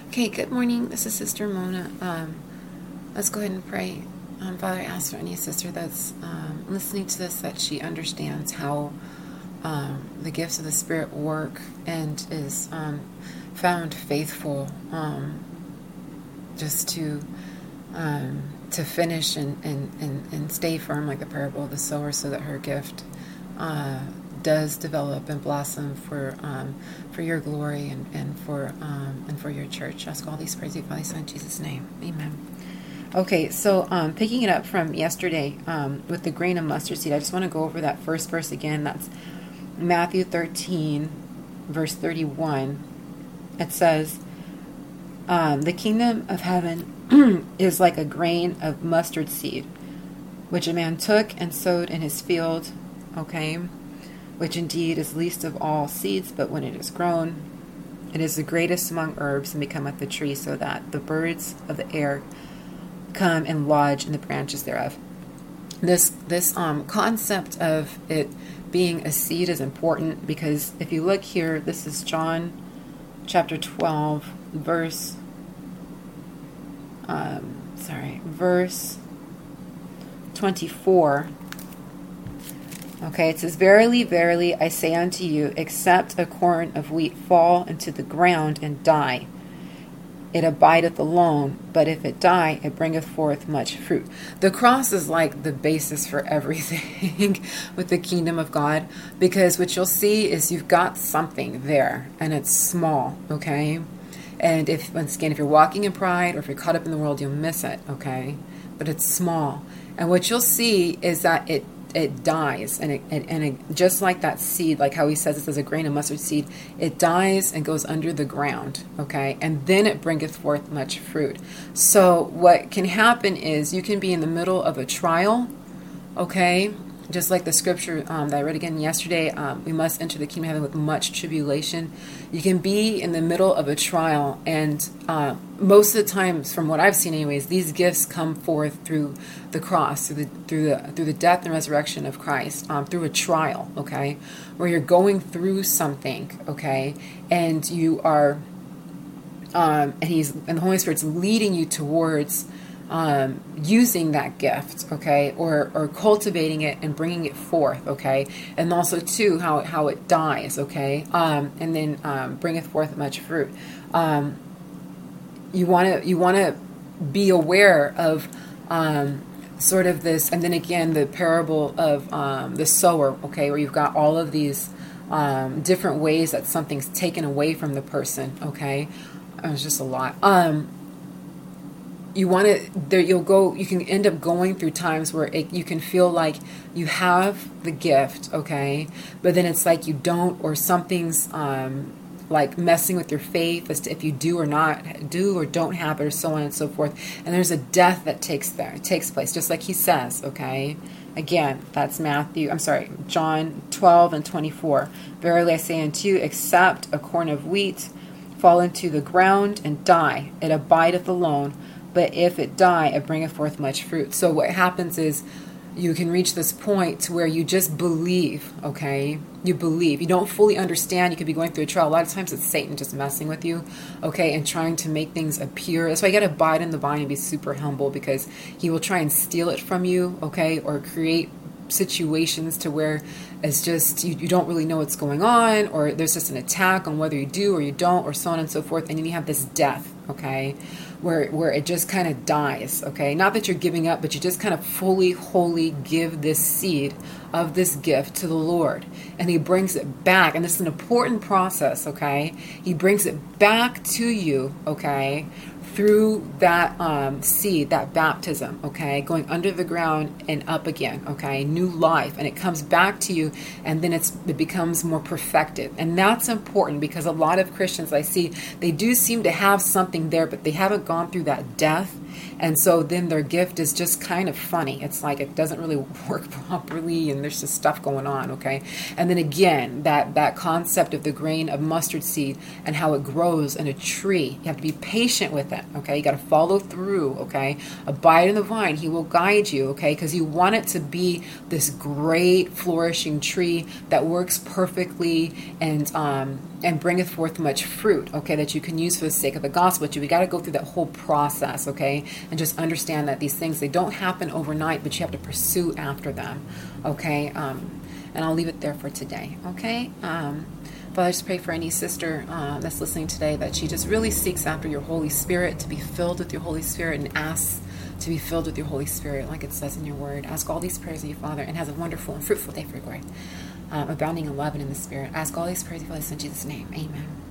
Okay, good morning. This is Sister Mona. Let's go ahead and pray. Father, I ask for any sister that's listening to this that she understands how the gifts of the Spirit work and is found faithful just to finish and stay firm like the parable of the sower, so that her gift does develop and blossom for your glory and for your church. Ask all these prayers in Father, Son, in Jesus' name. Amen. Okay, so picking it up from yesterday with the grain of mustard seed, I just want to go over that first verse again. That's Matthew 13, verse 31. It says, the kingdom of heaven is like a grain of mustard seed, which a man took and sowed in his field, okay, which indeed is least of all seeds, but when it is grown, it is the greatest among herbs, and becometh a tree, so that the birds of the air come and lodge in the branches thereof. This concept of it being a seed is important, because if you look here, this is John chapter 12, verse 24. Okay, it says, Verily, verily, I say unto you, except a corn of wheat fall into the ground and die, it abideth alone, but if it die, it bringeth forth much fruit. The cross is like the basis for everything with the kingdom of God, because what you'll see is you've got something there, and it's small, okay? And once again, if you're walking in pride or if you're caught up in the world, you'll miss it, okay? But it's small. And what you'll see is that it dies, and it just like that seed, like how he says it as a grain of mustard seed, it dies and goes under the ground, okay, and then it bringeth forth much fruit. So what can happen is you can be in the middle of a trial, okay, just like the scripture that I read again yesterday, we must enter the kingdom of heaven with much tribulation. You can be in the middle of a trial, and most of the times, from what I've seen anyways, these gifts come forth through the cross, through the death and resurrection of Christ, through a trial, okay, where you're going through something, okay, and you are, and the Holy Spirit's leading you towards using that gift, okay, or cultivating it and bringing it forth, okay, and also too how it dies, okay, and then bringeth forth much fruit. You want to be aware of sort of this, and then again the parable of the sower, okay, where you've got all of these different ways that something's taken away from the person, okay. It was just a lot. You want to, you can end up going through times where you can feel like you have the gift, okay, but then it's like you don't, or something's like messing with your faith as to if you do or don't have it, or so on and so forth. And there's a death that takes place, just like he says, okay. Again, that's John 12 and 24. Verily I say unto you, except a corn of wheat fall into the ground and die, it abideth alone, but if it die, it bringeth forth much fruit. So what happens is you can reach this point to where you just believe, okay? You believe. You don't fully understand. You could be going through a trial. A lot of times it's Satan just messing with you, okay, and trying to make things appear. That's why you got to abide in the vine and be super humble, because he will try and steal it from you, okay, or create situations to where it's just you don't really know what's going on, or there's just an attack on whether you do or you don't, or so on and so forth, and then you have this death, okay, where it just kind of dies, okay, not that you're giving up, but you just kind of fully, wholly give this seed of this gift to the Lord, and he brings it back, and this is an important process, okay, he brings it back to you, okay, through that seed, that baptism, okay, going under the ground and up again, okay, new life, and it comes back to you, and then it becomes more perfected. And that's important, because a lot of Christians I see, they do seem to have something there, but they haven't gone through that death, and so then their gift is just kind of funny. It's like it doesn't really work properly, and there's just stuff going on, okay. And then again, that concept of the grain of mustard seed and how it grows in a tree, you have to be patient with it, okay. You got to follow through, okay. Abide in the vine, he will guide you, okay, because you want it to be this great flourishing tree that works perfectly and and bringeth forth much fruit, okay, that you can use for the sake of the gospel. But we got to go through that whole process, okay, and just understand that these things, they don't happen overnight, but you have to pursue after them, okay. And I'll leave it there for today, okay. Father, I just pray for any sister that's listening today, that she just really seeks after your Holy Spirit, to be filled with your Holy Spirit, and asks to be filled with your Holy Spirit, like it says in your word. Ask all these prayers of you, Father, and has a wonderful and fruitful day for your glory, abounding in love and in the Spirit. Ask all these prayers, Father, in Jesus' name. Amen.